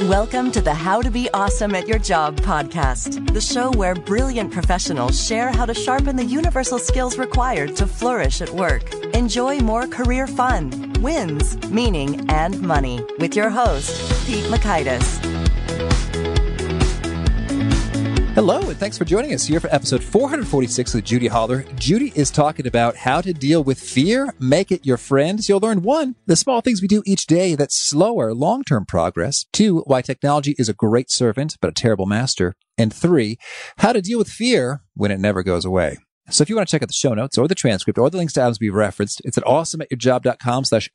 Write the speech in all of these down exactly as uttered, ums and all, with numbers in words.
Welcome to the How to Be Awesome at Your Job podcast, the show where brilliant professionals share how to sharpen the universal skills required to flourish at work. Enjoy more career fun, wins, meaning, and money with your host, Pete Mockaitis. Hello, and thanks for joining us here for episode four forty-six with Judy Holler. Judy is talking about how to deal with fear, make it your friend. So you'll learn, one, the small things we do each day that slow our long-term progress. Two, why technology is a great servant, but a terrible master. And three, how to deal with fear when it never goes away. So if you want to check out the show notes or the transcript or the links to items we've referenced, it's at awesomeatyourjob.com slash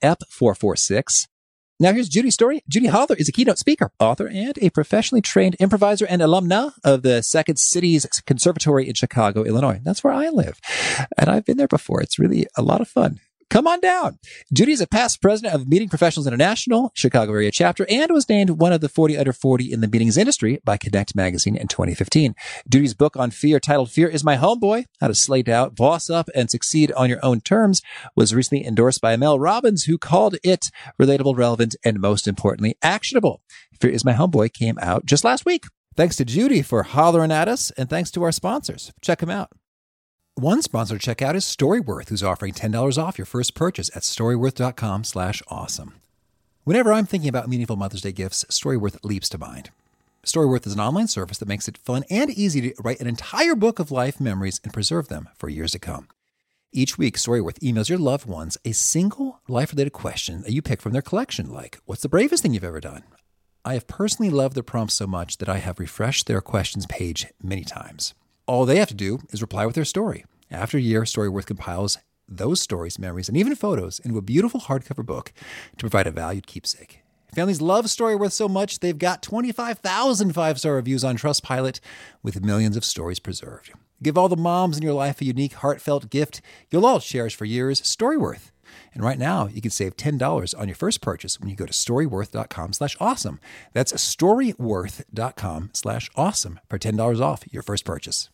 ep446. Now here's Judy's story. Judy Holler is a keynote speaker, author, and a professionally trained improviser and alumna of the Second City's Conservatory in Chicago, Illinois. That's where I live. And I've been there before. It's really a lot of fun. Come on down. Judy is a past president of Meeting Professionals International, Chicago area chapter, and was named one of the forty under forty in the meetings industry by Connect magazine in twenty fifteen. Judy's book on fear, titled Fear is My Homeboy, How to Slay Doubt, Boss Up, and Succeed on Your Own Terms, was recently endorsed by Mel Robbins, who called it relatable, relevant, and most importantly, actionable. Fear is My Homeboy came out just last week. Thanks to Judy for hollering at us, and thanks to our sponsors. Check them out. One sponsor to check out is Storyworth, who's offering ten dollars off your first purchase at storyworth.com slash awesome. Whenever I'm thinking about meaningful Mother's Day gifts, Storyworth leaps to mind. Storyworth is an online service that makes it fun and easy to write an entire book of life memories and preserve them for years to come. Each week, Storyworth emails your loved ones a single life-related question that you pick from their collection, like, what's the bravest thing you've ever done? I have personally loved their prompts so much that I have refreshed their questions page many times. All they have to do is reply with their story. After a year, Storyworth compiles those stories, memories, and even photos into a beautiful hardcover book to provide a valued keepsake. Families love Storyworth so much, they've got twenty-five thousand five-star reviews on Trustpilot with millions of stories preserved. Give all the moms in your life a unique, heartfelt gift you'll all cherish for years, Storyworth. And right now, you can save ten dollars on your first purchase when you go to storyworth.com slash awesome. That's storyworth.com slash awesome for ten dollars off your first purchase.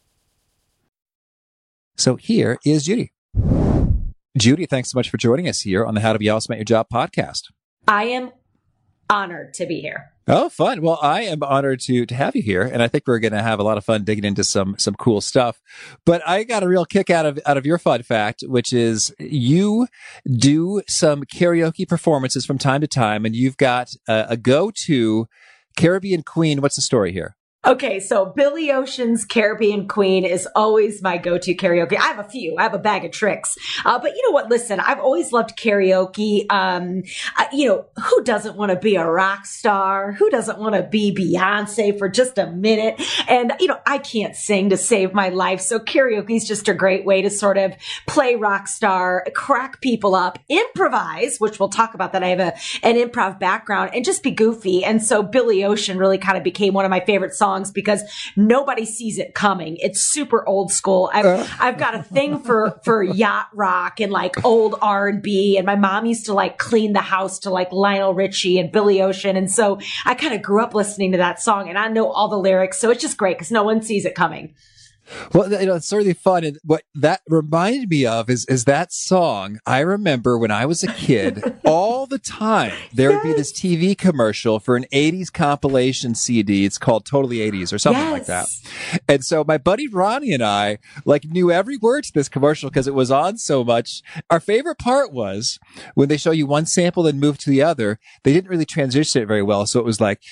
So here is Judy. Judy, thanks so much for joining us here on the How to Be Awesome at Your Job podcast. I am honored to be here. Oh, fun. Well, I am honored to to have you here, and I think we're going to have a lot of fun digging into some some cool stuff. But I got a real kick out of out of your fun fact, which is you do some karaoke performances from time to time, and you've got a, a go-to Caribbean Queen. What's the story here? Okay, so Billy Ocean's Caribbean Queen is always my go-to karaoke. I have a few. I have a bag of tricks. Uh, but you know what? Listen, I've always loved karaoke. Um, uh, you know, who doesn't want to be a rock star? Who doesn't want to be Beyonce for just a minute? And, you know, I can't sing to save my life. So karaoke is just a great way to sort of play rock star, crack people up, improvise, which we'll talk about that. I have a, an improv background, and just be goofy. And so Billy Ocean really kind of became one of my favorite songs, because nobody sees it coming. It's super old school. I've, uh. I've got a thing for, for yacht rock and like old R and B. And my mom used to like clean the house to like Lionel Richie and Billy Ocean. And so I kind of grew up listening to that song, and I know all the lyrics. So it's just great because no one sees it coming. Well, you know, it's really fun. And what that reminded me of is, is that song. I remember when I was a kid, all the time, there yes. would be this T V commercial for an eighties compilation C D. It's called Totally eighties or something yes. like that. And so my buddy Ronnie and I like knew every word to this commercial because it was on so much. Our favorite part was when they show you one sample and move to the other, they didn't really transition it very well. So it was like,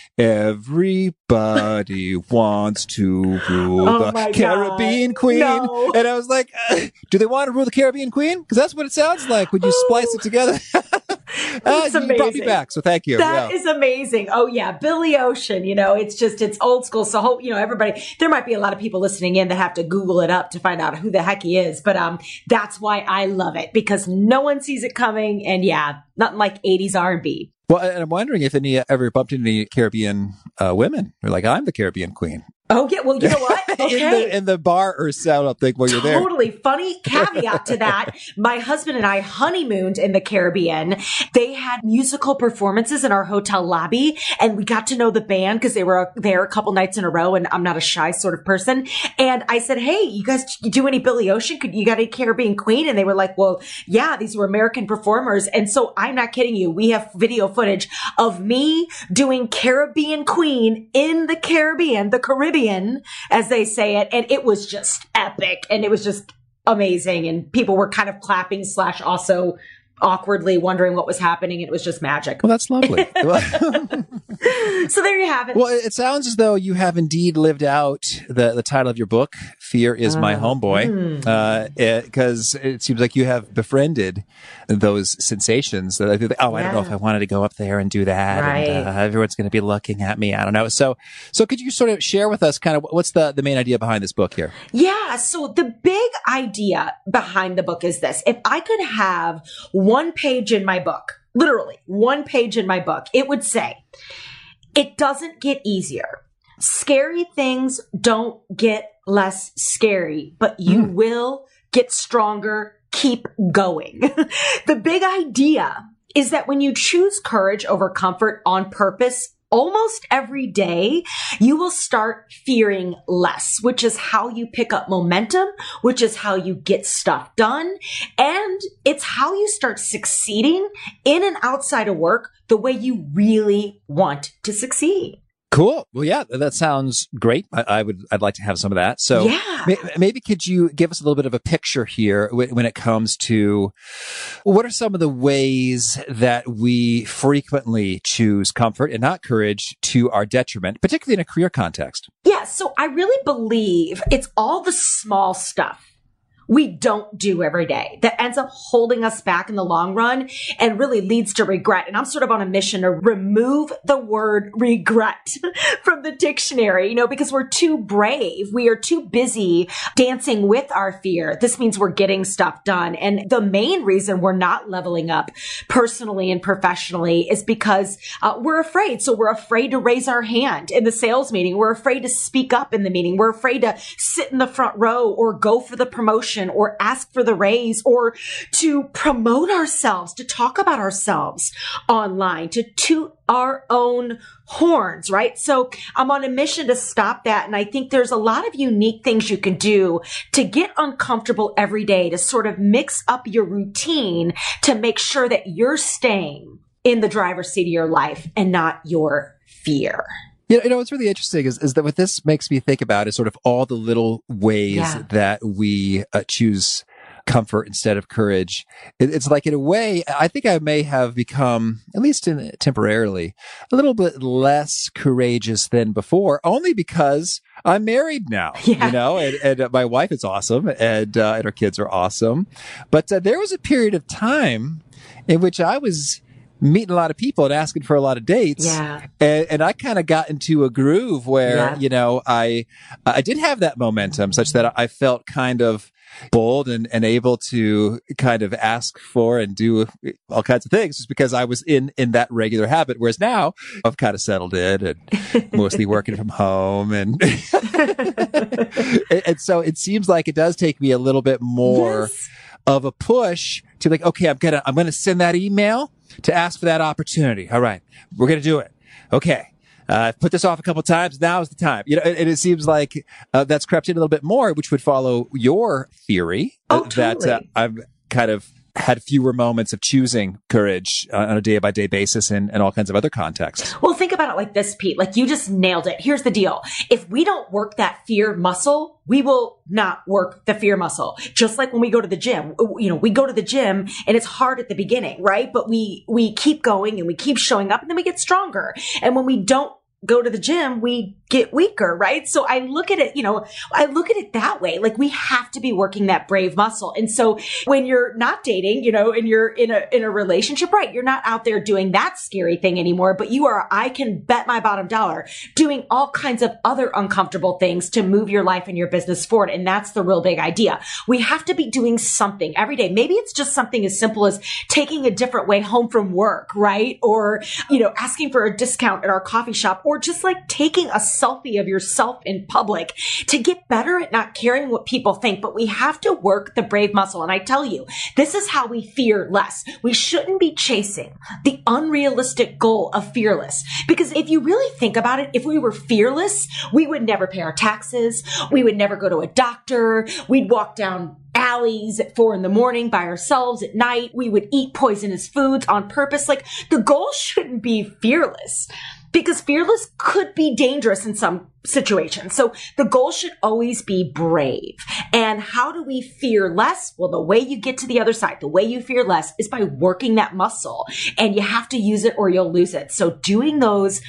everybody wants to rule oh the Caribbean Queen. No. And I was like, uh, do they want to rule the Caribbean Queen? Because that's what it sounds like when you splice it together. uh, you brought me back, so thank you. That yeah. is amazing. Oh yeah, Billy Ocean, you know, it's just, it's old school. So, hope, you know, everybody, there might be a lot of people listening in that have to Google it up to find out who the heck he is. But um, that's why I love it, because no one sees it coming. And yeah, nothing like eighties R and B. Well, and I'm wondering if any ever bumped into any Caribbean uh, women who are like, I'm the Caribbean Queen. Oh, yeah. Well, you know what? Okay. in, the, in the bar or setup thing while you're there. Totally. Funny caveat to that. My husband and I honeymooned in the Caribbean. They had musical performances in our hotel lobby, and we got to know the band because they were there a couple nights in a row, and I'm not a shy sort of person. And I said, hey, you guys do any Billy Ocean? Could you got any Caribbean Queen? And they were like, well, yeah, these were American performers. And so I'm not kidding you. We have video footage of me doing Caribbean Queen in the Caribbean, the Caribbean, as they say it. And it was just epic. And it was just amazing. And people were kind of clapping slash also awkwardly wondering what was happening. And it was just magic. Well, that's lovely. So there you have it. Well, it sounds as though you have indeed lived out the, the title of your book, Fear is uh, My Homeboy, because mm. uh, it, it seems like you have befriended those sensations that I think, oh, yeah. I don't know if I wanted to go up there and do that. Right. And uh, everyone's going to be looking at me. I don't know. So, so could you sort of share with us kind of what's the, the main idea behind this book here? Yeah. So the big idea behind the book is this. If I could have one page in my book, literally one page in my book, it would say, it doesn't get easier. Scary things don't get less scary, but you mm. will get stronger. Keep going. The big idea is that when you choose courage over comfort on purpose, almost every day, you will start fearing less, which is how you pick up momentum, which is how you get stuff done. And it's how you start succeeding in and outside of work the way you really want to succeed. Cool. Well, yeah, that sounds great. I, I would, I'd like to have some of that. So yeah. may, maybe could you give us a little bit of a picture here w- when it comes to what are some of the ways that we frequently choose comfort and not courage to our detriment, particularly in a career context? Yeah. So I really believe it's all the small stuff we don't do every day that ends up holding us back in the long run and really leads to regret. And I'm sort of on a mission to remove the word regret from the dictionary, you know, because we're too brave. We are too busy dancing with our fear. This means we're getting stuff done. And the main reason we're not leveling up personally and professionally is because uh, we're afraid. So we're afraid to raise our hand in the sales meeting. We're afraid to speak up in the meeting. We're afraid to sit in the front row or go for the promotion or ask for the raise or to promote ourselves, to talk about ourselves online, to toot our own horns, right? So I'm on a mission to stop that. And I think there's a lot of unique things you can do to get uncomfortable every day, to sort of mix up your routine to make sure that you're staying in the driver's seat of your life and not your fear. You know, you know, what's really interesting is, is that what this makes me think about is sort of all the little ways yeah. that we uh, choose comfort instead of courage. It, it's like, in a way, I think I may have become, at least in, temporarily, a little bit less courageous than before, only because I'm married now, yeah. you know, and, and uh, my wife is awesome and, uh, and our kids are awesome. But uh, there was a period of time in which I was meeting a lot of people and asking for a lot of dates. Yeah. And, and I kind of got into a groove where, yeah. you know, I, I did have that momentum such that I felt kind of bold and, and able to kind of ask for and do all kinds of things just because I was in, in that regular habit. Whereas now I've kind of settled in and mostly working from home. And, and, and so it seems like it does take me a little bit more yes. of a push to like, okay, I'm going to, I'm going to send that email to ask for that opportunity. All right. We're going to do it. Okay. Uh, I've put this off a couple of times. Now is the time. You know, and, and it seems like uh, that's crept in a little bit more, which would follow your theory oh, uh, that totally. uh, I've kind of had fewer moments of choosing courage uh, on a day by day basis and, and all kinds of other contexts. Well, think about it like this, Pete. Like, you just nailed it. Here's the deal. If we don't work that fear muscle, we will not work the fear muscle. Just like when we go to the gym, you know, we go to the gym and it's hard at the beginning, right? But we, we keep going and we keep showing up and then we get stronger. And when we don't go to the gym, we get weaker, right? So I look at it, you know, I look at it that way. Like, we have to be working that brave muscle. And so when you're not dating, you know, and you're in a, in a relationship, right, you're not out there doing that scary thing anymore, but you are, I can bet my bottom dollar, doing all kinds of other uncomfortable things to move your life and your business forward. And that's the real big idea. We have to be doing something every day. Maybe it's just something as simple as taking a different way home from work, right? Or, you know, asking for a discount at our coffee shop, or or just like taking a selfie of yourself in public to get better at not caring what people think. But we have to work the brave muscle. And I tell you, this is how we fear less. We shouldn't be chasing the unrealistic goal of fearless. Because if you really think about it, if we were fearless, we would never pay our taxes. We would never go to a doctor. We'd walk down alleys at four in the morning by ourselves at night. We would eat poisonous foods on purpose. Like, the goal shouldn't be fearless, because fearless could be dangerous in some situations. So the goal should always be brave. And how do we fear less? Well, the way you get to the other side, the way you fear less is by working that muscle, and you have to use it or you'll lose it. So doing those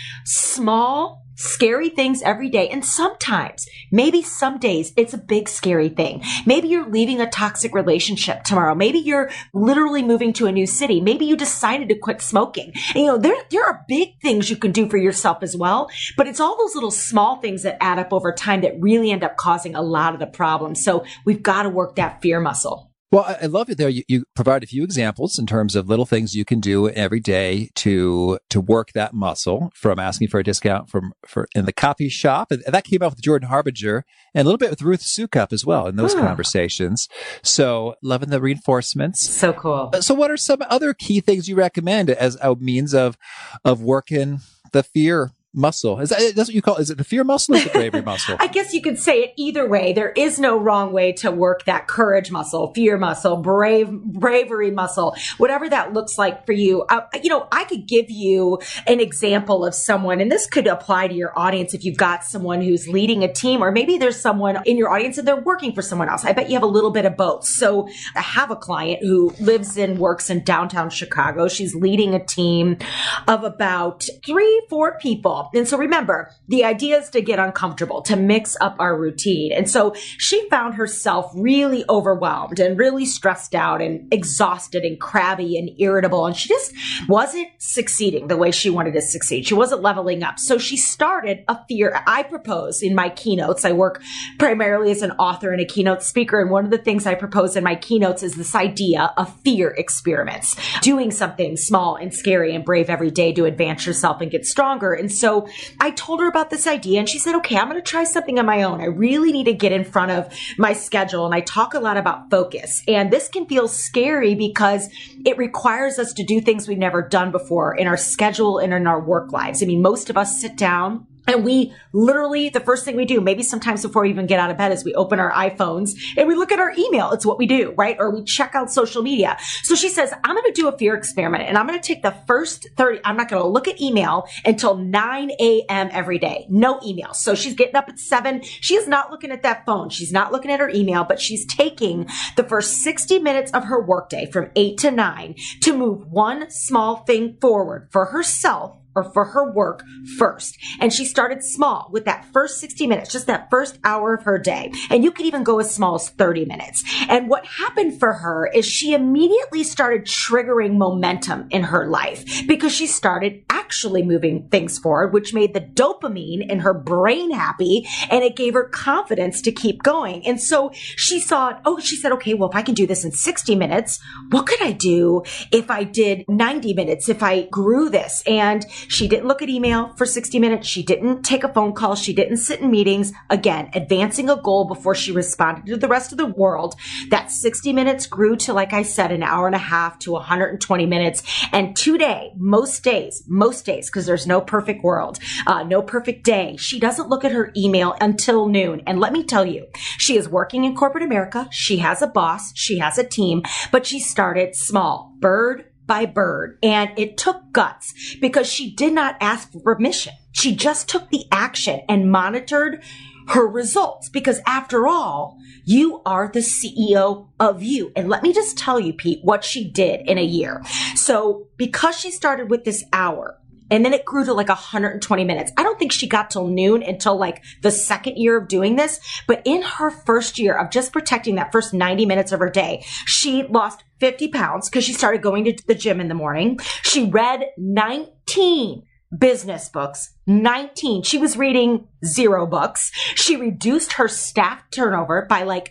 small, scary things every day. And sometimes, maybe some days, it's a big scary thing. Maybe you're leaving a toxic relationship tomorrow. Maybe you're literally moving to a new city. Maybe you decided to quit smoking. And, you know, there, there are big things you can do for yourself as well. But it's all those little small things that add up over time that really end up causing a lot of the problems. So we've got to work that fear muscle. Well, I love it there. You, you provide a few examples in terms of little things you can do every day to to work that muscle, from asking for a discount from for in the coffee shop. And that came out with Jordan Harbinger and a little bit with Ruth Soukup as well in those oh. conversations. So loving the reinforcements. So cool. So what are some other key things you recommend as a means of of working the fear muscle? Is that, that's what you call it? Is it the fear muscle or the bravery muscle? I guess you could say it either way. There is no wrong way to work that courage muscle, fear muscle, brave, bravery muscle, whatever that looks like for you. Uh, you know, I could give you an example of someone, and this could apply to your audience if you've got someone who's leading a team, or maybe there's someone in your audience and they're working for someone else. I bet you have a little bit of both. So I have a client who lives and works in downtown Chicago. She's leading a team of about three, four people. And so remember, the idea is to get uncomfortable, to mix up our routine. And so she found herself really overwhelmed and really stressed out and exhausted and crabby and irritable. And she just wasn't succeeding the way she wanted to succeed. She wasn't leveling up. So she started a fear. I propose in my keynotes. I work primarily as an author and a keynote speaker. And one of the things I propose in my keynotes is this idea of fear experiments, doing something small and scary and brave every day to advance yourself and get stronger. And so So I told her about this idea, and she said, okay, I'm going to try something on my own. I really need to get in front of my schedule. And I talk a lot about focus. And this can feel scary because it requires us to do things we've never done before in our schedule and in our work lives. I mean, most of us sit down and we literally, the first thing we do, maybe sometimes before we even get out of bed, is we open our iPhones and we look at our email. It's what we do, right? Or we check out social media. So she says, I'm going to do a fear experiment, and I'm going to take the first thirty, I'm not going to look at email until nine a.m. every day. No email. So she's getting up at seven. She is not looking at that phone. She's not looking at her email, but she's taking the first sixty minutes of her workday from eight to nine to move one small thing forward for herself or for her work first. And she started small with that first sixty minutes, just that first hour of her day. And you could even go as small as thirty minutes. And what happened for her is she immediately started triggering momentum in her life because she started actually moving things forward, which made the dopamine in her brain happy, and it gave her confidence to keep going. And so she thought, oh, she said, okay, well, if I can do this in sixty minutes, what could I do if I did ninety minutes, if I grew this? And she didn't look at email for sixty minutes. She didn't take a phone call. She didn't sit in meetings. Again, advancing a goal before she responded to the rest of the world. That sixty minutes grew to, like I said, an hour and a half to one hundred twenty minutes. And today, most days, most days, because there's no perfect world, uh, no perfect day, she doesn't look at her email until noon. And let me tell you, she is working in corporate America. She has a boss. She has a team, but she started small, bird by bird. And it took guts because she did not ask for permission. She just took the action and monitored her results, because after all, you are the C E O of you. And let me just tell you, Pete, what she did in a year. So because she started with this hour, and then it grew to like one hundred twenty minutes. I don't think she got till noon until like the second year of doing this. But in her first year of just protecting that first ninety minutes of her day, she lost fifty pounds because she started going to the gym in the morning. She read nineteen business books, nineteen. She was reading zero books. She reduced her staff turnover by like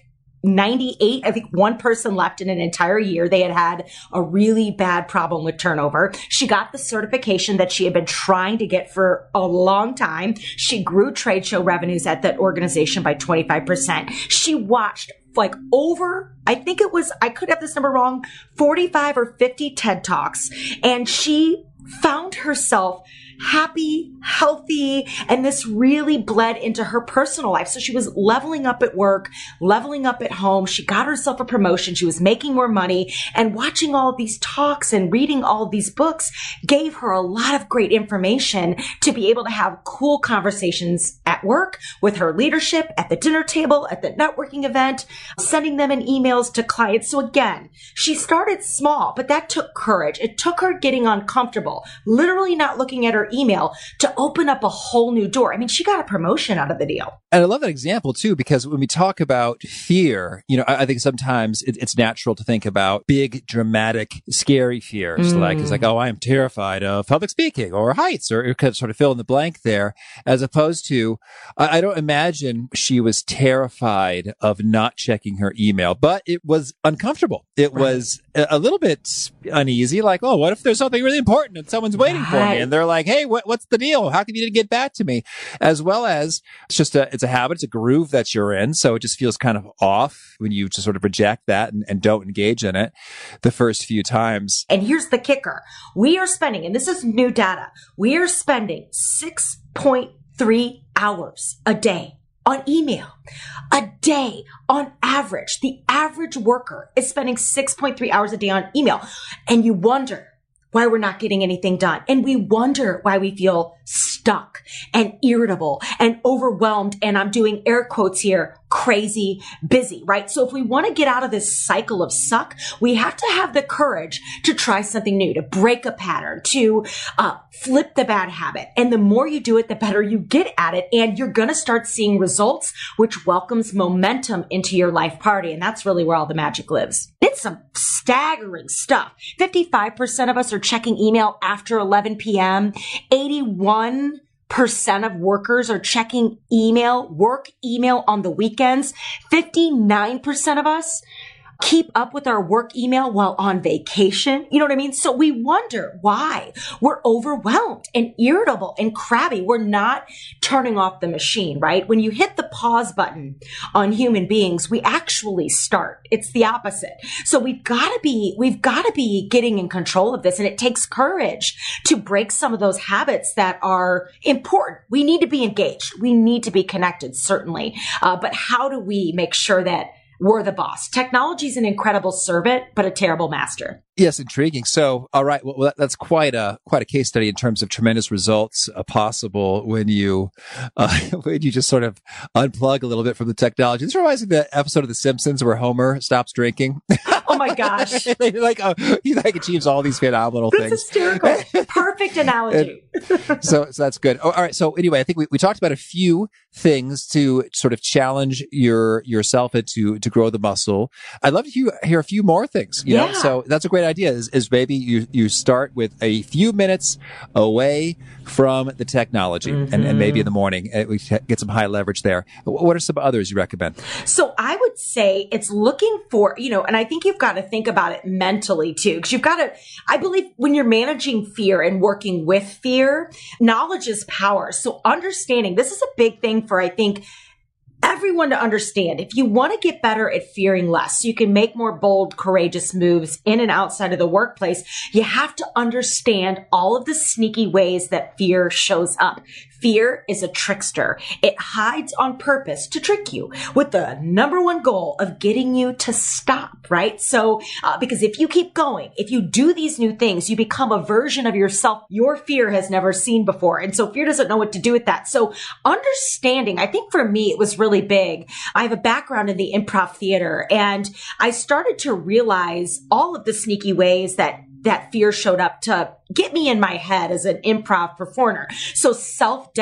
ninety-eight, I think one person left in an entire year. They had had a really bad problem with turnover. She got the certification that she had been trying to get for a long time. She grew trade show revenues at that organization by twenty-five percent. She watched like over, I think it was, I could have this number wrong, forty-five or fifty TED Talks. And she found herself happy, healthy, and this really bled into her personal life. So she was leveling up at work, leveling up at home. She got herself a promotion. She was making more money, and watching all of these talks and reading all of these books gave her a lot of great information to be able to have cool conversations at work with her leadership, at the dinner table, at the networking event, sending them in emails to clients. So again, she started small, but that took courage. It took her getting uncomfortable, literally not looking at her email, to open up a whole new door. I mean, she got a promotion out of the deal. And I love that example too, because when we talk about fear, you know, I, I think sometimes it, it's natural to think about big, dramatic, scary fears. Mm. Like, it's like, oh, I am terrified of public speaking or heights, or it could sort of fill in the blank there, as opposed to, I, I don't imagine she was terrified of not checking her email, but it was uncomfortable. It right. was a, a little bit uneasy. Like, oh, what if there's something really important and someone's waiting right. for me? And they're like, hey, what, what's the deal? How come you didn't get back to me? As well as it's just a, it's a habit, it's a groove that you're in. So it just feels kind of off when you just sort of reject that and, and don't engage in it the first few times. And here's the kicker. We are spending, and this is new data, we are spending six point three hours a day on email. A day on average. The average worker is spending six point three hours a day on email. And you wonder why we're not getting anything done. And we wonder why we feel stuck and irritable and overwhelmed. And I'm doing air quotes here, crazy busy, right? So if we want to get out of this cycle of suck, we have to have the courage to try something new, to break a pattern, to uh, flip the bad habit. And the more you do it, the better you get at it. And you're going to start seeing results, which welcomes momentum into your life party. And that's really where all the magic lives. It's some staggering stuff. fifty-five percent of us are checking email after eleven p.m. eighty-one percent of workers are checking email, work email on the weekends. fifty-nine percent of us keep up with our work email while on vacation. You know what I mean? So we wonder why we're overwhelmed and irritable and crabby. We're not turning off the machine, right? When you hit the pause button on human beings, we actually start. It's the opposite. So we've got to be, we've got to be getting in control of this. And it takes courage to break some of those habits that are important. We need to be engaged. We need to be connected, certainly. Uh, but how do we make sure that we're the boss? Technology is an incredible servant, but a terrible master. Yes, intriguing. So, all right, well, that, that's quite a quite a case study in terms of tremendous results uh, possible when you uh, when you just sort of unplug a little bit from the technology. This reminds me of the episode of The Simpsons where Homer stops drinking. Oh my gosh! like, oh, he like achieves all these phenomenal That's things. Hysterical. Perfect analogy. and, so, so that's good. Oh, all right. So anyway, I think we, we talked about a few things to sort of challenge your yourself and to to grow the muscle. I'd love to hear, hear a few more things. You yeah. know, so that's a great idea. Is, is maybe you you start with a few minutes away from the technology, mm-hmm. and, and maybe in the morning uh, we get some high leverage there. What are some others you recommend? So I would say it's looking for, you know, and I think you've got to think about it mentally too, because you've got to, I believe when you're managing fear and working with fear, knowledge is power. So understanding, this is a big thing for, I think, everyone to understand. If you want to get better at fearing less, so you can make more bold, courageous moves in and outside of the workplace, you have to understand all of the sneaky ways that fear shows up. Fear is a trickster. It hides on purpose to trick you with the number one goal of getting you to stop, right? So, uh, because if you keep going, if you do these new things, you become a version of yourself your fear has never seen before. And so fear doesn't know what to do with that. So understanding, I think for me, it was really big. I have a background in the improv theater, and I started to realize all of the sneaky ways that that fear showed up to get me in my head as an improv performer. So self-doubt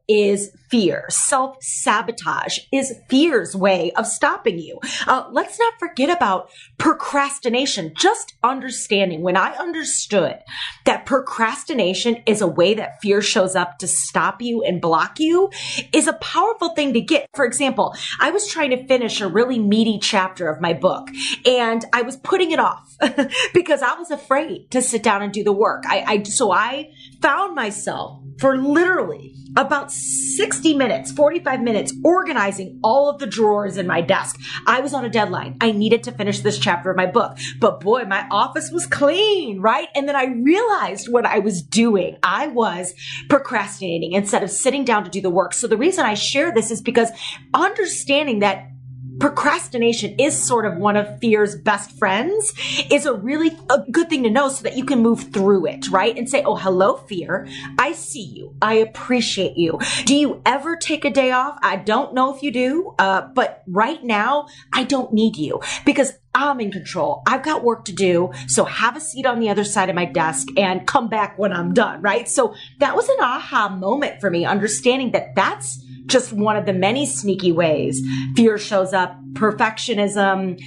is fear. Self-sabotage is fear's way of stopping you. Uh, let's not forget about procrastination. Just understanding, when I understood that procrastination is a way that fear shows up to stop you and block you, is a powerful thing to get. For example, I was trying to finish a really meaty chapter of my book, and I was putting it off because I was afraid to sit down and do the work. I, I so I found myself for literally about sixty minutes, forty-five minutes, organizing all of the drawers in my desk. I was on a deadline. I needed to finish this chapter of my book. But boy, my office was clean, right? And then I realized what I was doing. I was procrastinating instead of sitting down to do the work. So the reason I share this is because understanding that procrastination is sort of one of fear's best friends is a really a good thing to know so that you can move through it, right? And say, oh, hello, fear. I see you. I appreciate you. Do you ever take a day off? I don't know if you do, uh, but right now, I don't need you because I'm in control. I've got work to do. So have a seat on the other side of my desk and come back when I'm done, right? So that was an aha moment for me, understanding that that's just one of the many sneaky ways fear shows up. Perfectionism,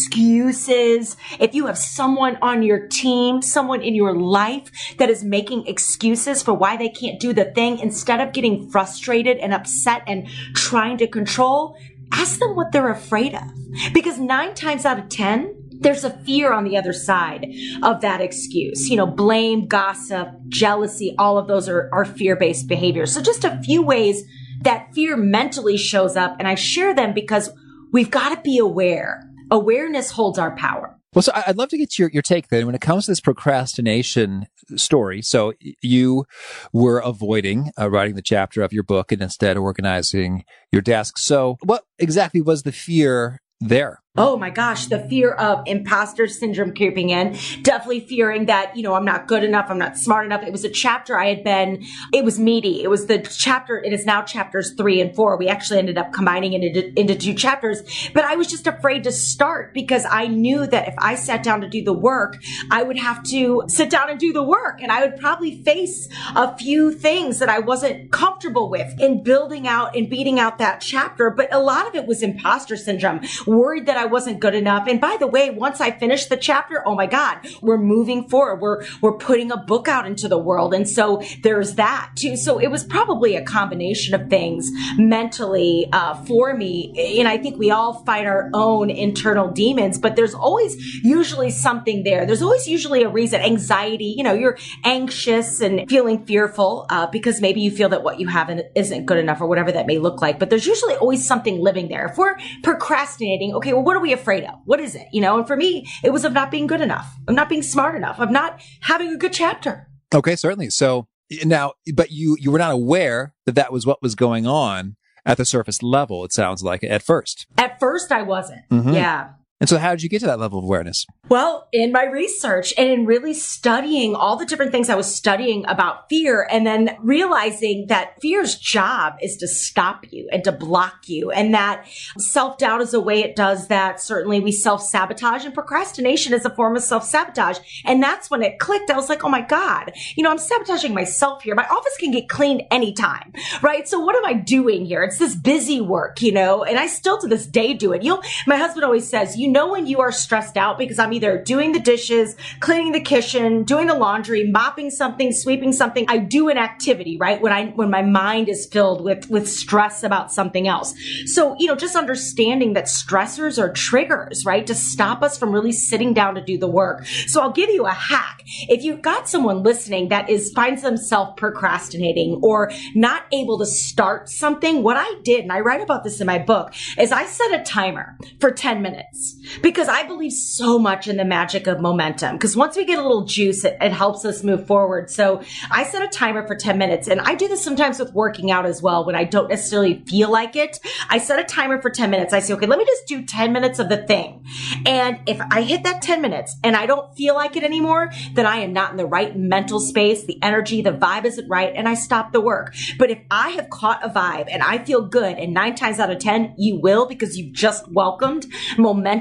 excuses. If you have someone on your team, someone in your life that is making excuses for why they can't do the thing, instead of getting frustrated and upset and trying to control, ask them what they're afraid of. Because nine times out of ten, there's a fear on the other side of that excuse. You know, blame, gossip, jealousy, all of those are, are fear-based behaviors. So just a few ways that fear mentally shows up, and I share them because we've got to be aware. Awareness holds our power. Well, so I'd love to get your, your take then when it comes to this procrastination story. So you were avoiding uh, writing the chapter of your book and instead organizing your desk. So what exactly was the fear there? Oh my gosh, the fear of imposter syndrome creeping in. Definitely fearing that, you know, I'm not good enough. I'm not smart enough. It was a chapter I had been, it was meaty. It was the chapter, it is now chapters three and four. We actually ended up combining it into, into two chapters, but I was just afraid to start because I knew that if I sat down to do the work, I would have to sit down and do the work. And I would probably face a few things that I wasn't comfortable with in building out and beating out that chapter. But a lot of it was imposter syndrome, worried that I wasn't good enough. And by the way, once I finished the chapter, oh my God, we're moving forward. We're, we're putting a book out into the world. And so there's that too. So it was probably a combination of things mentally, uh, for me. And I think we all fight our own internal demons, but there's always usually something there. There's always usually a reason. Anxiety, you know, you're anxious and feeling fearful, uh, because maybe you feel that what you have isn't good enough or whatever that may look like. But there's usually always something living there. If we're procrastinating, okay, well, what are we afraid of? What is it? You know, and for me, it was of not being good enough, of not being smart enough, of not having a good chapter. Okay, certainly. So now, but you, you were not aware that that was what was going on at the surface level, it sounds like, at first. At first, I wasn't. Mm-hmm. Yeah. And so how did you get to that level of awareness? Well, in my research and in really studying all the different things I was studying about fear, and then realizing that fear's job is to stop you and to block you, and that self-doubt is a way it does that. Certainly we self-sabotage, and procrastination is a form of self-sabotage. And that's when it clicked. I was like, oh my God, you know, I'm sabotaging myself here. My office can get cleaned anytime, right? So what am I doing here? It's this busy work, you know, and I still to this day do it. You know, my husband always says, you know, when you are stressed out because I'm either doing the dishes, cleaning the kitchen, doing the laundry, mopping something, sweeping something. I do an activity, right? When I, when my mind is filled with, with stress about something else. So, you know, just understanding that stressors are triggers, right? To stop us from really sitting down to do the work. So I'll give you a hack. If you've got someone listening that is, finds themselves procrastinating or not able to start something, what I did, and I write about this in my book, is I set a timer for ten minutes. Because I believe so much in the magic of momentum. Because once we get a little juice, it, it helps us move forward. So I set a timer for ten minutes. And I do this sometimes with working out as well when I don't necessarily feel like it. I set a timer for ten minutes. I say, okay, let me just do ten minutes of the thing. And if I hit that ten minutes and I don't feel like it anymore, then I am not in the right mental space. The energy, the vibe isn't right. And I stop the work. But if I have caught a vibe and I feel good, and nine times out of ten, you will, because you've just welcomed momentum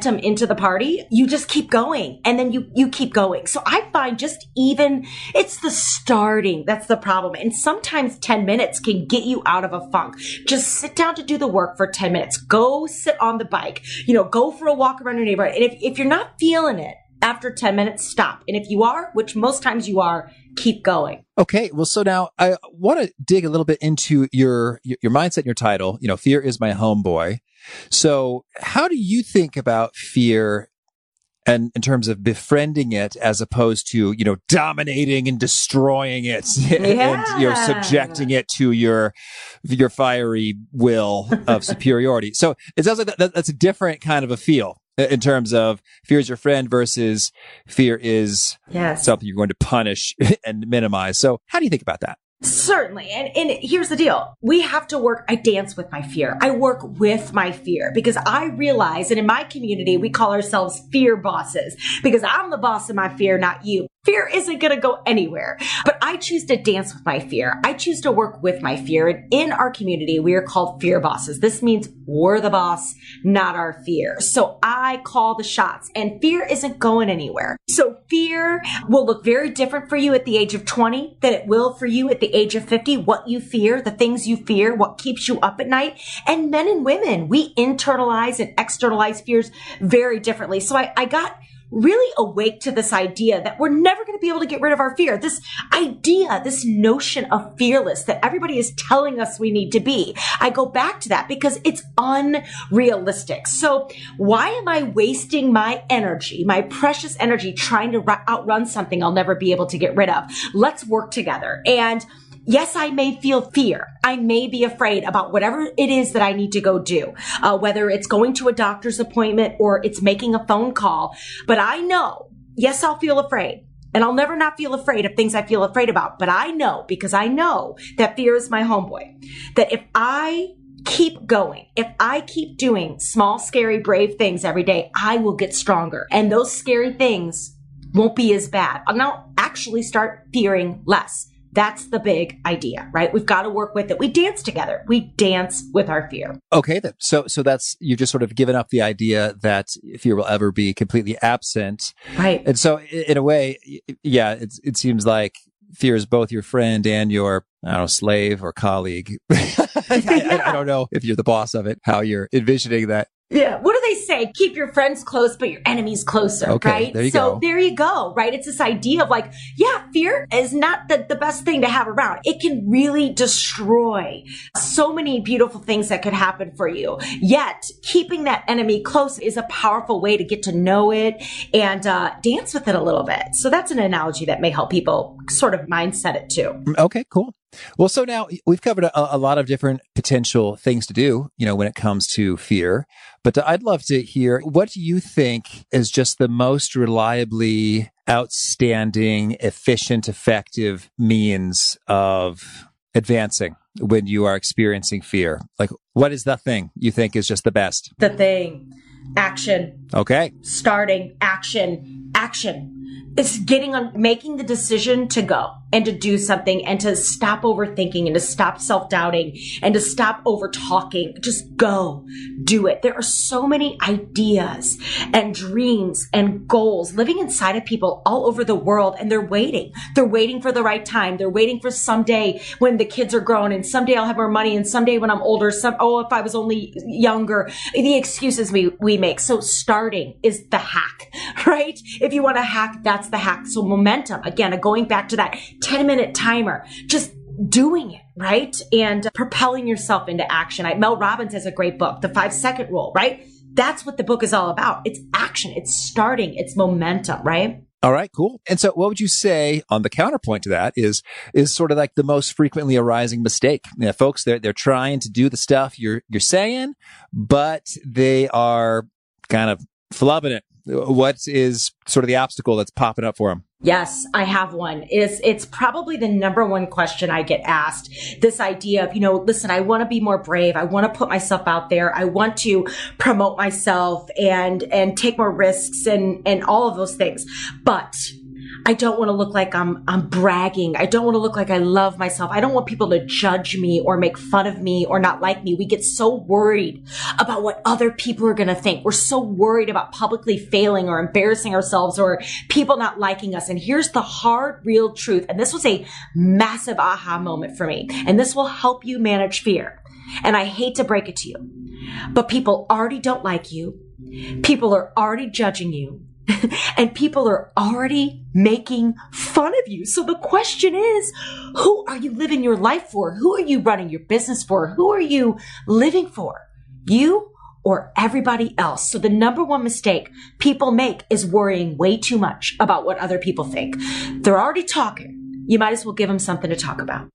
momentum into the party, you just keep going and then you, you keep going. So I find just even, it's the starting that's the problem. And sometimes ten minutes can get you out of a funk. Just sit down to do the work for ten minutes. Go sit on the bike, you know, go for a walk around your neighborhood. And if, if you're not feeling it after ten minutes, stop. And if you are, which most times you are, keep going. Okay. Well, so now I want to dig a little bit into your, your, your mindset and your title. You know, fear is my homeboy. So how do you think about fear and in terms of befriending it as opposed to, you know, dominating and destroying it and, Yeah. you know, subjecting it to your, your fiery will of superiority? So it sounds like that, that, that's a different kind of a feel in terms of fear is your friend versus fear is Yes. something you're going to punish and minimize. So how do you think about that? Certainly. And, and here's the deal. We have to work. I dance with my fear. I work with my fear because I realize, and in my community, we call ourselves fear bosses because I'm the boss of my fear, not you. Fear isn't going to go anywhere, but I choose to dance with my fear. I choose to work with my fear. And in our community, we are called fear bosses. This means we're the boss, not our fear. So I call the shots and fear isn't going anywhere. So fear will look very different for you at the age of twenty than it will for you at the age of fifty. What you fear, the things you fear, what keeps you up at night. And men and women, we internalize and externalize fears very differently. So I, I got really awake to this idea that we're never going to be able to get rid of our fear. This idea, this notion of fearless that everybody is telling us we need to be. I go back to that because it's unrealistic. So why am I wasting my energy, my precious energy, trying to outrun something I'll never be able to get rid of? Let's work together. And yes, I may feel fear. I may be afraid about whatever it is that I need to go do, uh, whether it's going to a doctor's appointment or it's making a phone call. But I know, yes, I'll feel afraid. And I'll never not feel afraid of things I feel afraid about. But I know, because I know that fear is my homeboy, that if I keep going, if I keep doing small, scary, brave things every day, I will get stronger. And those scary things won't be as bad. And I'll actually start fearing less. That's the big idea, right? We've got to work with it. We dance together. We dance with our fear. Okay, then. So, so that's, you've just sort of given up the idea that fear will ever be completely absent. Right. And so in a way, yeah, it, it seems like fear is both your friend and your, I don't know, slave or colleague. I, I, I don't know if you're the boss of it, how you're envisioning that. Yeah. What do they say? Keep your friends close, but your enemies closer, okay, right? There you so go. there you go, right? It's this idea of like, yeah, fear is not the, the best thing to have around. It can really destroy so many beautiful things that could happen for you. Yet keeping that enemy close is a powerful way to get to know it and uh, dance with it a little bit. So that's an analogy that may help people sort of mindset it too. Okay, cool. Well, so now we've covered a, a lot of different potential things to do, you know, when it comes to fear. But I'd love to hear, what do you think is just the most reliably outstanding, efficient, effective means of advancing when you are experiencing fear? Like, what is the thing you think is just the best? The thing, action. Okay. Starting, action, action. It's getting on, making the decision to go and to do something and to stop overthinking and to stop self-doubting and to stop over-talking. Just go, do it. There are so many ideas and dreams and goals living inside of people all over the world, and they're waiting. They're waiting for the right time. They're waiting for someday when the kids are grown, and someday I'll have more money, and someday when I'm older, some, oh, if I was only younger, the excuses we, we make. So starting is the hack, right? If you want to hack, that's the hack. So momentum, again, going back to that ten minute timer, just doing it, right? And uh, propelling yourself into action. I, Mel Robbins has a great book, The Five Second Rule, right? That's what the book is all about. It's action. It's starting. It's momentum, right? All right, cool. And so what would you say on the counterpoint to that is, is sort of like the most frequently arising mistake? You know, folks, they're, they're trying to do the stuff you're, you're saying, but they are kind of flubbing it. What is sort of the obstacle that's popping up for them? Yes, I have one. It's, it's probably the number one question I get asked. This idea of, you know, listen, I want to be more brave. I want to put myself out there. I want to promote myself and, and take more risks and, and all of those things. But I don't want to look like I'm I'm bragging. I don't want to look like I love myself. I don't want people to judge me or make fun of me or not like me. We get so worried about what other people are going to think. We're so worried about publicly failing or embarrassing ourselves or people not liking us. And here's the hard, real truth. And this was a massive aha moment for me. And this will help you manage fear. And I hate to break it to you, but people already don't like you. People are already judging you. And people are already making fun of you. So the question is, who are you living your life for? Who are you running your business for? Who are you living for? You or everybody else? So the number one mistake people make is worrying way too much about what other people think. They're already talking. You might as well give them something to talk about.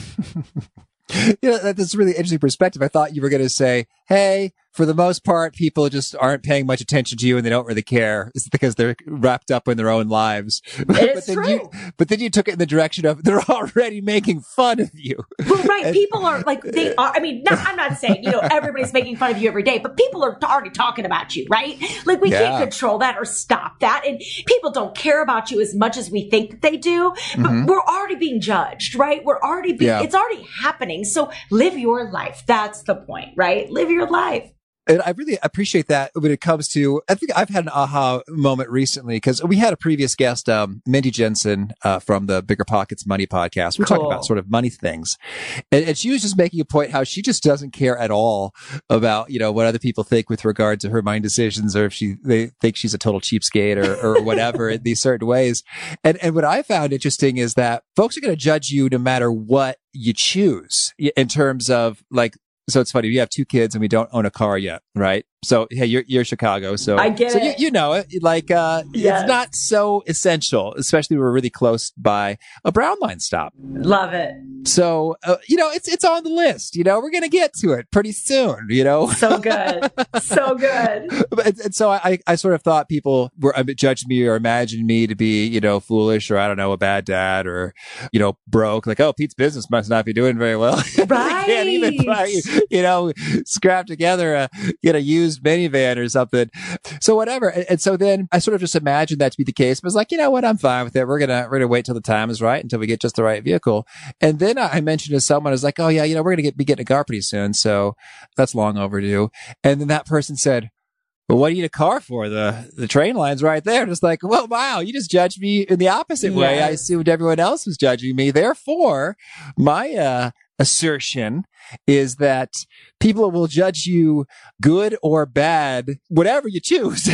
You know, that's a really interesting perspective. I thought you were going to say, hey, for the most part, people just aren't paying much attention to you and they don't really care. It's because they're wrapped up in their own lives. It's but then true. You, but then you took it in the direction of they're already making fun of you. Well, right. And, people are like, they are, I mean, not, I'm not saying, you know, everybody's making fun of you every day, but people are already talking about you, right? Like we Yeah. can't control that or stop that. And people don't care about you as much as we think that they do, but Mhm. we're already being judged, right? We're already being, Yeah. it's already happening. So live your life. That's the point, right? Live your life. And I really appreciate that when it comes to, I think I've had an aha moment recently because we had a previous guest, um, Mindy Jensen, uh, from the Bigger Pockets Money podcast. We're Cool. talking about sort of money things. And, and she was just making a point how she just doesn't care at all about, you know, what other people think with regard to her money decisions or if she, they think she's a total cheapskate or, or whatever in these certain ways. And, and what I found interesting is that folks are going to judge you no matter what you choose in terms of like, so it's funny. We have two kids and we don't own a car yet, right? So, hey, you're, you're Chicago. So, I get so it. You, you know it. Like, uh, Yes. it's not so essential, especially we're really close by a Brown Line stop. Love it. So, uh, you know, it's, it's on the list. You know, we're going to get to it pretty soon, you know? So good. So good. and, and so I, I sort of thought people were uh, judged me or imagined me to be, you know, foolish or I don't know, a bad dad or, you know, broke. Like, oh, Pete's business must not be doing very well. Right. Can't even, you know, scrap together a, you know, used minivan or something. So whatever. And, and so then I sort of just imagined that to be the case. But I was like, you know what? I'm fine with it. We're going to, we're going to wait till the time is right until we get just the right vehicle. And then I mentioned to someone, I was like, oh yeah, you know, we're going to get, be getting a car pretty soon. So that's long overdue. And then that person said, well, what do you need a car for? The the train line's right there. Just like, well, wow, you just judged me in the opposite way. I Yes. assumed everyone else was judging me. Therefore, my uh, assertion is that people will judge you good or bad, whatever you choose.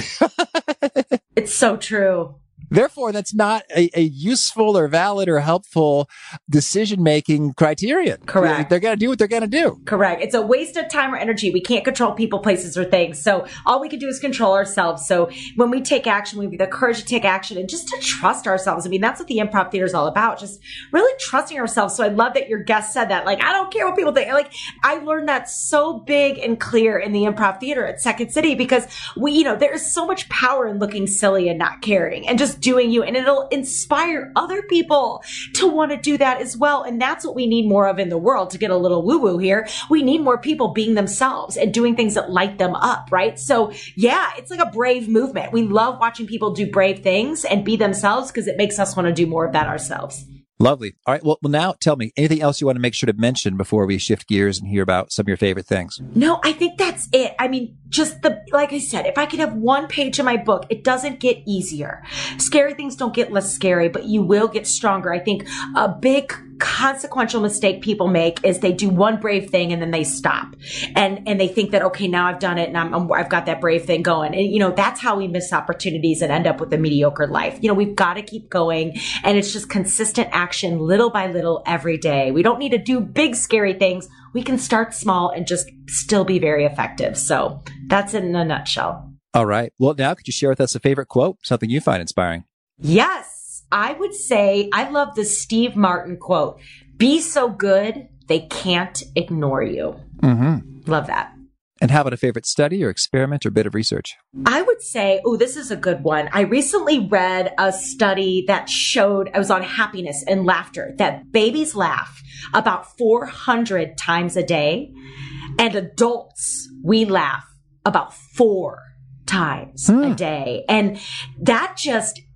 It's so true. Therefore, that's not a, a useful or valid or helpful decision-making criterion. Correct. They're going to do what they're going to do. Correct. It's a waste of time or energy. We can't control people, places, or things. So all we can do is control ourselves. So when we take action, we have the courage to take action and just to trust ourselves. I mean, that's what the improv theater is all about. Just really trusting ourselves. So I love that your guest said that. Like, I don't care what people think. Like, I learned that so big and clear in the improv theater at Second City because we, you know, there is so much power in looking silly and not caring and just doing you. And it'll inspire other people to want to do that as well. And that's what we need more of in the world. To get a little woo woo here, we need more people being themselves and doing things that light them up, right? So yeah, it's like a brave movement. We love watching people do brave things and be themselves because it makes us want to do more of that ourselves. Lovely. All right. Well, well, now tell me anything else you want to make sure to mention before we shift gears and hear about some of your favorite things. No, I think that's it. I mean, just the, like I said, if I could have one page in my book, it doesn't get easier. Scary things don't get less scary, but you will get stronger. I think a big consequential mistake people make is they do one brave thing and then they stop and, and they think that, okay, now I've done it and I'm, I'm, I've got that brave thing going. And, you know, that's how we miss opportunities and end up with a mediocre life. You know, we've got to keep going and it's just consistent action little by little every day. We don't need to do big, scary things. We can start small and just still be very effective. So that's it in a nutshell. All right. Well, now could you share with us a favorite quote, something you find inspiring? Yes. I would say I love the Steve Martin quote, be so good, they can't ignore you. Mm-hmm. Love that. And how about a favorite study or experiment or bit of research? I would say, oh, this is a good one. I recently read a study that showed, it was on happiness and laughter, that babies laugh about four hundred times a day and adults, we laugh about four times Hmm. a day. And that just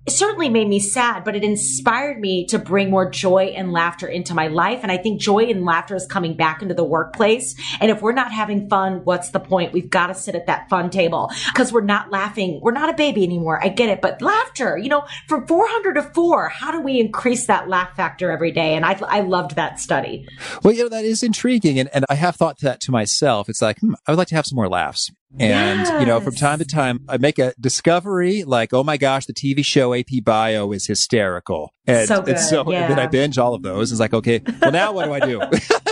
it certainly made me sad, but it inspired me to bring more joy and laughter into my life. And I think joy and laughter is coming back into the workplace. And if we're not having fun, what's the point? We've got to sit at that fun table because we're not laughing. We're not a baby anymore. I get it. But laughter, you know, from four hundred to four, how do we increase that laugh factor every day? And I, I loved that study. Well, you know, that is intriguing. And, and I have thought that to myself. It's like, hmm, I would like to have some more laughs. And, yes. you know, from time to time, I make a discovery like, oh my gosh, the T V show A P Bio is hysterical. And so good. And so yeah. and then I binge all of those. It's like, okay, well, now what do I do?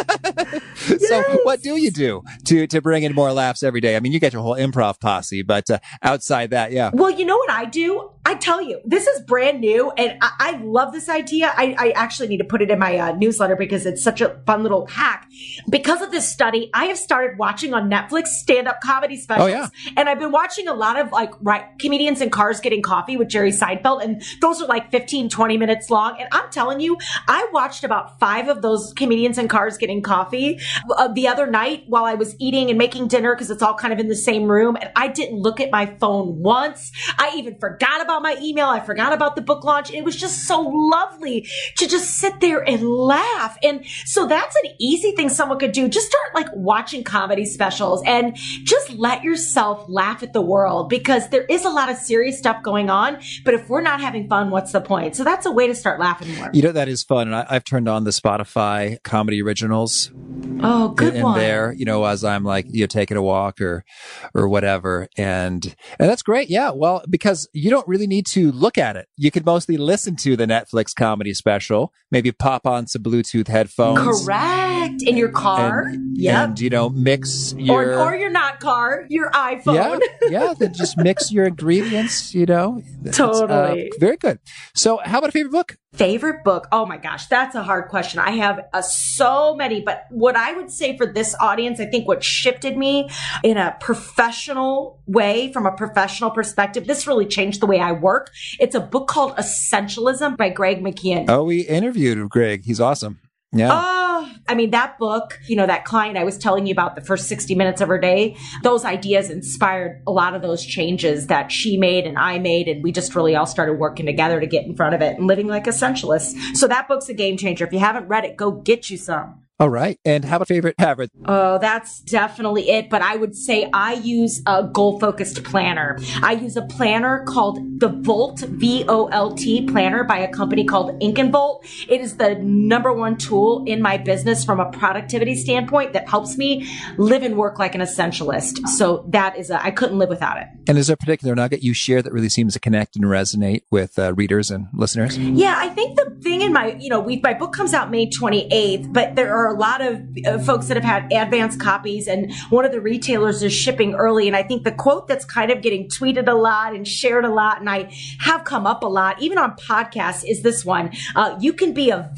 Yes. So what do you do to, to bring in more laughs every day? I mean, you get your whole improv posse, but uh, outside that, yeah. Well, you know what I do? I tell you, this is brand new and I, I love this idea. I, I actually need to put it in my uh, newsletter because it's such a fun little hack. Because of this study, I have started watching on Netflix stand-up comedy specials. Oh, yeah. And I've been watching a lot of like right comedians in cars getting coffee with Jerry Seinfeld. And those are like fifteen, twenty minutes long. And I'm telling you, I watched about five of those comedians in cars getting coffee uh, the other night while I was eating and making dinner because it's all kind of in the same room. And I didn't look at my phone once. I even forgot about my email. I forgot about the book launch. It was just so lovely to just sit there and laugh. And so that's an easy thing someone could do. Just start like watching comedy specials and just let yourself laugh at the world because there is a lot of serious stuff going on. But if we're not having fun, what's the point? So that's a way to start laughing more. You know, that is fun. And I, I've turned on the Spotify comedy originals. Oh, good in, one. in there, you know, as I'm like, you know, taking a walk or, or whatever. And, and that's great. Yeah. Well, because you don't really need to look at it. You could mostly listen to the Netflix comedy special, maybe pop on some Bluetooth headphones. Correct. In your car. And, yep. and you know, mix your... Or, or your not car, your iPhone. Yeah, yeah. Then just mix your ingredients, you know. Totally. Uh, very good. So how about a favorite book? Favorite book? Oh my gosh, that's a hard question. I have uh, so many, but what I would say for this audience, I think what shifted me in a professional way, from a professional perspective, this really changed the way I work. It's a book called Essentialism by Greg McKeown. Oh, we interviewed Greg. He's awesome. Yeah. Oh, I mean, that book, you know, that client I was telling you about the first sixty minutes of her day, those ideas inspired a lot of those changes that she made and I made. And we just really all started working together to get in front of it and living like essentialists. So that book's a game changer. If you haven't read it, go get you some. All right. And how about favorite habit? Oh, that's definitely it. But I would say I use a goal-focused planner. I use a planner called the Volt, V O L T planner by a company called Ink and Volt. It is the number one tool in my business from a productivity standpoint that helps me live and work like an essentialist. So that is a, I couldn't live without it. And is there a particular nugget you share that really seems to connect and resonate with uh, readers and listeners? Yeah, I think the thing in my, you know, we my book comes out May twenty-eighth, but there are a lot of uh, folks that have had advanced copies, and one of the retailers is shipping early. And I think the quote that's kind of getting tweeted a lot and shared a lot, and I have come up a lot, even on podcasts, is this one. Uh, you can be a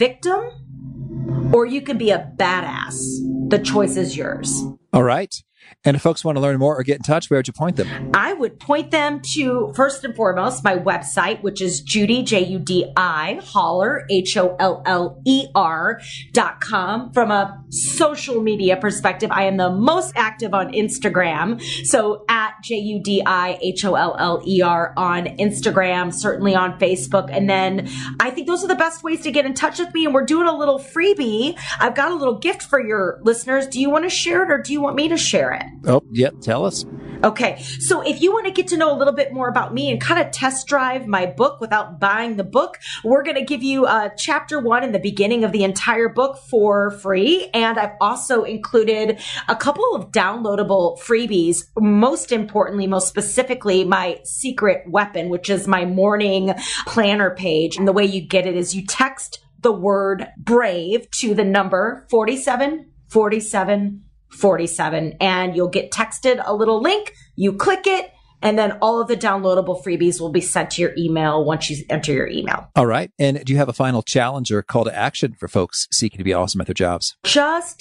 victim or you can be a badass. The choice is yours. All right. And if folks want to learn more or get in touch, where would you point them? I would point them to, first and foremost, my website, which is Judy, J U D I, Holler, H O L L E R dot com. From a social media perspective, I am the most active on Instagram. So at J U D I, H O L L E R on Instagram, certainly on Facebook. And then I think those are the best ways to get in touch with me. And we're doing a little freebie. I've got a little gift for your listeners. Do you want to share it or do you want me to share it? Oh, yeah. Tell us. Okay. So if you want to get to know a little bit more about me and kind of test drive my book without buying the book, we're going to give you uh, chapter one in the beginning of the entire book for free. And I've also included a couple of downloadable freebies. Most importantly, most specifically, my secret weapon, which is my morning planner page. And the way you get it is you text the word brave to the number forty-seven forty-seven forty-seven, and you'll get texted a little link. You click it, and then all of the downloadable freebies will be sent to your email once you enter your email. All right. And do you have a final challenge or call to action for folks seeking to be awesome at their jobs? Just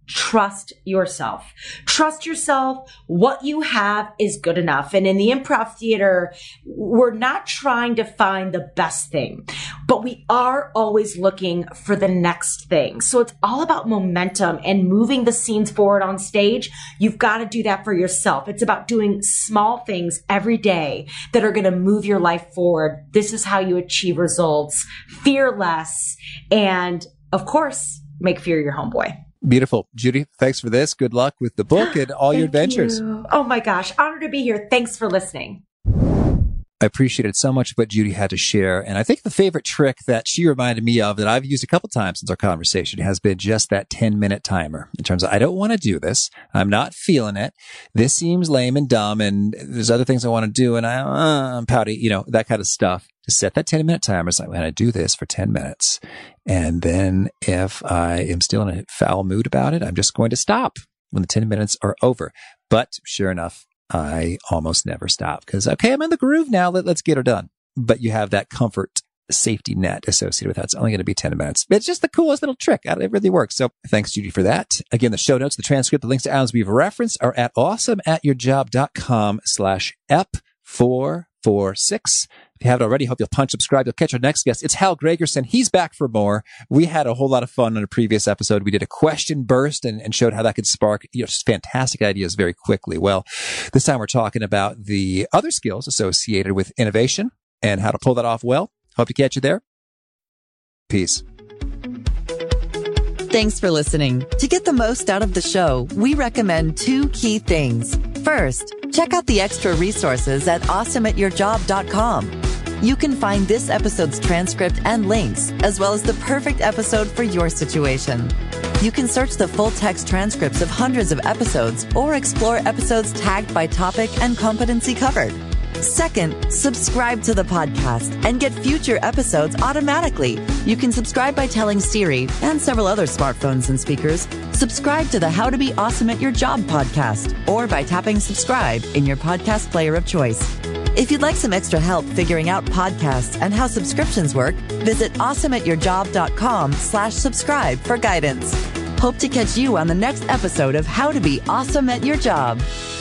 trust yourself. Trust yourself. What you have is good enough. And in the improv theater, we're not trying to find the best thing, but we are always looking for the next thing. So it's all about momentum and moving the scenes forward on stage. You've got to do that for yourself. It's about doing small things every day that are going to move your life forward. This is how you achieve results. Fear less. And of course, make fear your homeboy. Beautiful. Judy, thanks for this. Good luck with the book and all your adventures. You. Oh my gosh. Honored to be here. Thanks for listening. I appreciated so much what Judy had to share. And I think the favorite trick that she reminded me of that I've used a couple times since our conversation has been just that ten minute timer in terms of, I don't want to do this. I'm not feeling it. This seems lame and dumb. And there's other things I want to do. And I, uh, I'm pouty, you know, that kind of stuff. To set that ten minute timer. It's like, I'm going to do this for ten minutes. And then if I am still in a foul mood about it, I'm just going to stop when the ten minutes are over. But sure enough, I almost never stop because, okay, I'm in the groove now. Let, let's get her done. But you have that comfort safety net associated with that. It's only going to be ten minutes. It's just the coolest little trick. It really works. So thanks, Judy, for that. Again, the show notes, the transcript, the links to items we've referenced are at awesomeatyourjob.com slash ep four four six. If you haven't already, hope you'll punch subscribe. You'll catch our next guest. It's Hal Gregerson. He's back for more. We had a whole lot of fun on a previous episode. We did a question burst and, and showed how that could spark, you know, just fantastic ideas very quickly. Well, this time we're talking about the other skills associated with innovation and how to pull that off well. Hope to catch you there. Peace. Thanks for listening. To get the most out of the show, we recommend two key things. First, check out the extra resources at awesome at your job dot com. You can find this episode's transcript and links, as well as the perfect episode for your situation. You can search the full text transcripts of hundreds of episodes or explore episodes tagged by topic and competency covered. Second, subscribe to the podcast and get future episodes automatically. You can subscribe by telling Siri and several other smartphones and speakers, subscribe to the How to Be Awesome at Your Job podcast, or by tapping subscribe in your podcast player of choice. If you'd like some extra help figuring out podcasts and how subscriptions work, visit awesome at your job dot com slash subscribe for guidance. Hope to catch you on the next episode of How to Be Awesome at Your Job.